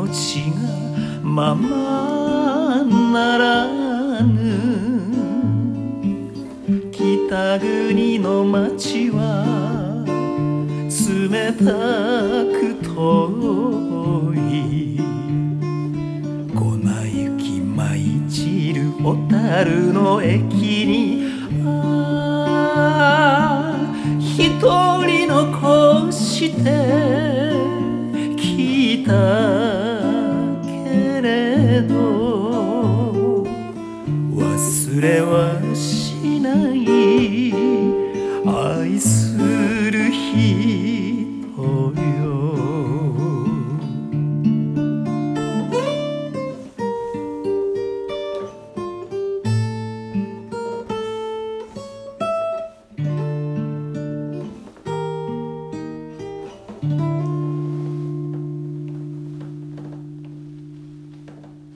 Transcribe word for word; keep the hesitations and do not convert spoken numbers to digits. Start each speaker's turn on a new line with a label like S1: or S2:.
S1: ちがままならぬ。北国の街は冷たく遠い。粉雪舞い散る小樽の駅に、ああ一人残してきたけれど、忘れはし